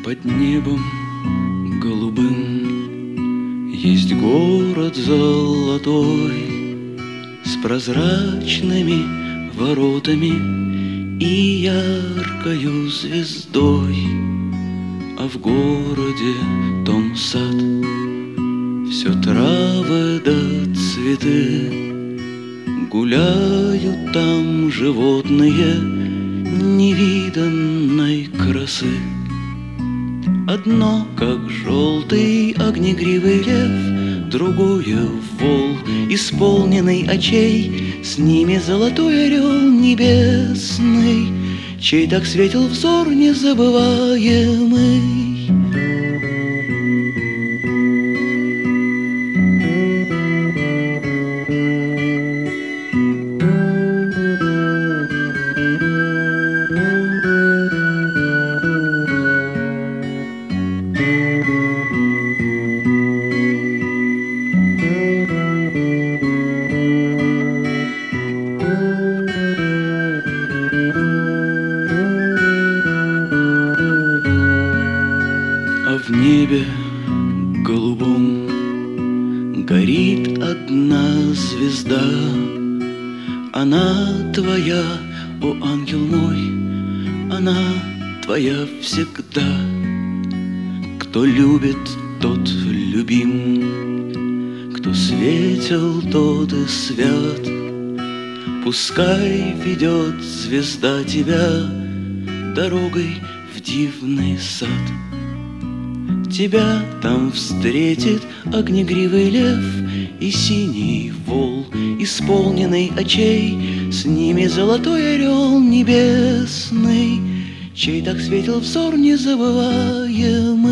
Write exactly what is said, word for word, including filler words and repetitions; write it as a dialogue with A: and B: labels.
A: Под небом голубым есть город золотой с прозрачными воротами и яркою звездой, а в городе том сад, все травы да цветы, гуляют там животные невиданной красы. Одно, как желтый огнегривый лев, другое вол, исполненный очей, с ними золотой орел небесный, чей так светил взор незабываемый. В небе голубом горит одна звезда. Она твоя, о ангел мой, она твоя всегда. Кто любит, тот любим, кто светел, тот и свят. Пускай ведет звезда тебя дорогой в дивный сад. Тебя там встретит огнегривый лев и синий вол, исполненный очей, с ними золотой орел небесный, чей так светил взор незабываемый.